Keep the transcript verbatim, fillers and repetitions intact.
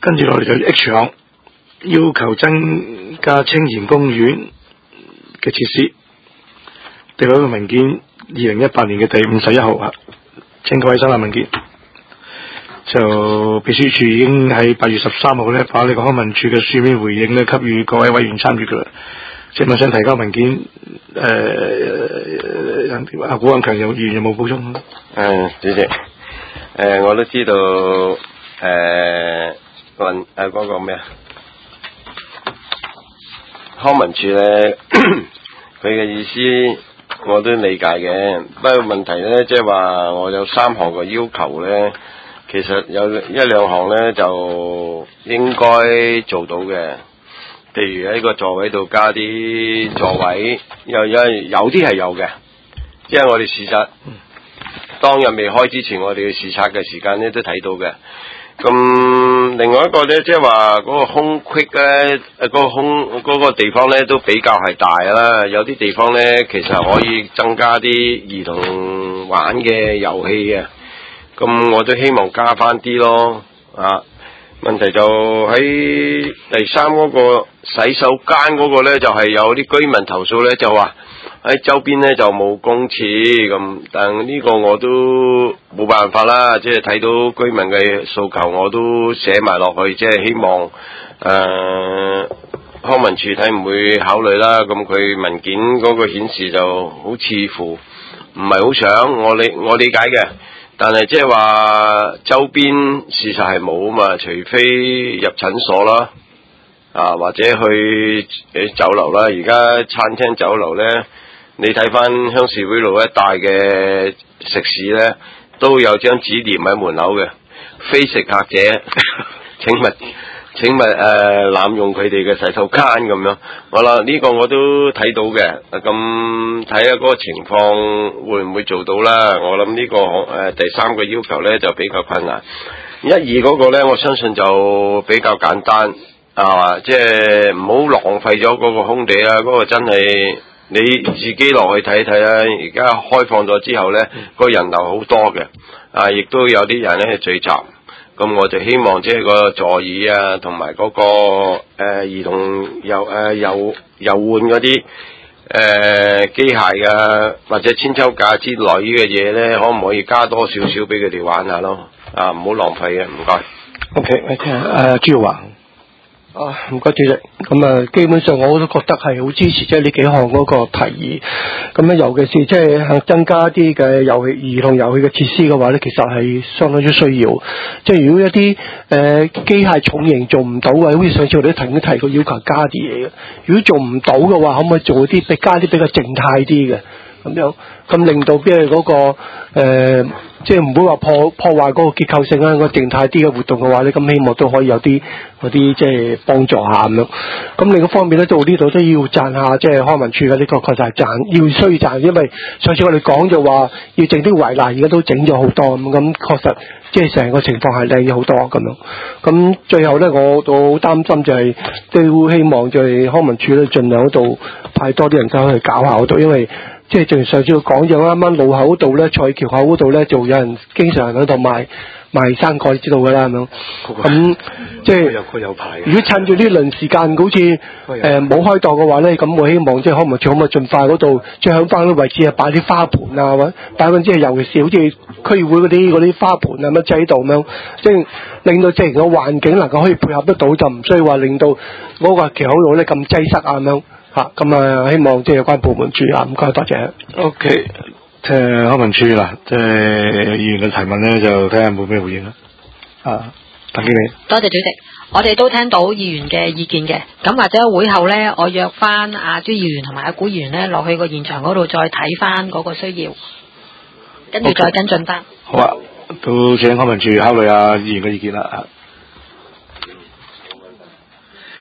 跟住落嚟就 H 項要求增加青年公園嘅設施。第六個文件二零一八年嘅第五十一號啊，請各位收下文件。就秘書處已經喺八月十三號咧，把呢個康文署嘅書面回應咧，給予各位委員參閱噶啦。即係我想提交文件，誒、呃，阿古漢強有議員有冇補充？ 誒、呃，主席，誒、呃，我都知道，誒、呃，運誒嗰個咩啊，康文署咧，佢嘅意思我都理解嘅，不過問題咧，即係話我有三項嘅要求咧。其實有一兩項咧就應該做到嘅，譬如喺個座位度加啲座位，有有有啲係有嘅，即係我哋視察當日未開之前，我哋去視察嘅時間咧都睇到嘅。咁另外一個咧，即係話嗰個空隙咧，誒嗰個空嗰個地方咧都比較係大啦，有啲地方咧其實可以增加啲兒童玩嘅遊戲嘅。咁我都希望加翻啲咯，啊！問題就喺第三嗰個洗手間嗰個咧，就係、是、有啲居民投訴咧，就話喺周邊咧就冇公廁咁，但呢個我都冇辦法啦，即係睇到居民嘅訴求，我都寫埋落去，即係希望誒、呃、康文署睇唔會考慮啦。咁佢文件嗰個顯示就好似乎唔係好想，我理我理解嘅。但係即係話周邊事實係冇啊嘛，除非入診所啦，啊或者去誒酒樓啦。而家餐廳酒樓咧，你睇翻鄉事會路一帶嘅食肆咧，都有張紙黏喺門口嘅，非食客者請勿請勿誒濫用佢哋嘅洗手間咁樣。好啦，呢個我都睇到嘅，咁睇下嗰個情況會唔會做到啦？我諗呢、這個誒、呃、第三個要求咧就比較困難。一二嗰個咧，我相信就比較簡單啊，即係唔好浪費咗嗰個空地啦。嗰、那個真係你自己落去睇睇啦。而家開放咗之後咧，個人流好多嘅，啊，亦都有啲人咧係聚集。咁我就希望即係個座椅啊，同埋嗰個誒、呃、兒童遊誒遊遊玩嗰啲誒機械啊，或者千秋架之類嘅嘢咧，可唔可以加多少少俾佢哋玩下咯？啊，唔好浪費嘅，唔該。 OK，我聽誒朱耀華。啊，唔該主席。咁啊，基本上我都覺得係好支持即係呢幾項嗰個提議。咁咧，尤其是即係增加啲嘅遊戲兒童遊戲嘅設施嘅話咧，其實係相當之需要。即係如果一啲誒機械重型做唔到嘅，好似上次我哋曾經提過要求加啲嘢嘅。如果做唔到嘅話，可唔可以做啲比加啲比較靜態啲嘅咁樣？咁令到即係嗰個誒，即係唔會話破破壞嗰個結構性啊，個靜態啲嘅活動嘅話咧，咁希望都可以有啲嗰啲即係幫助下咁樣。咁另一方面咧，到呢度都要讚下即係康文署嘅呢個確實係讚，要需要讚，因為上次我哋講就話要整啲圍欄，而家都整咗好多咁，咁確實即係成個情況係靚咗好多咁樣。咁最後咧，我都好擔心就係、是、都希望就係康文署咧盡量嗰度派多啲人走去搞下嗰度，因為即係正如上次講咗，啱啱路口嗰度咧，賽橋口嗰度咧，就有人經常喺度賣賣生果，你知道㗎啦，係咪？咁即係有個有牌。如果趁住呢輪時間，好似誒冇開檔嘅話咧，咁我希望即係康文署可唔可以盡快嗰度，即係響翻啲位置啊擺啲花盆啊，或者擺翻即係尤其是好似區議會嗰啲嗰啲花盆啊乜仔喺度咁樣，即係令到即係個環境能夠可以配合得到，就唔需要話令到嗰個橋口度咧咁擠塞啊咁樣。嚇，咁啊，希望即係有關部門注意啊，唔該，多謝。OK，即係康文署啦，即係議員嘅提問咧，就睇下有冇咩回應啦。啊，鄧經理。 多謝主席，我哋都聽到議員嘅意見嘅，咁或者會後咧，我約翻阿朱議員同埋阿古議員咧落去個現場嗰度再睇翻嗰個需要，跟住再跟進翻。 好啊，都請康文署考慮下議員嘅意見啦。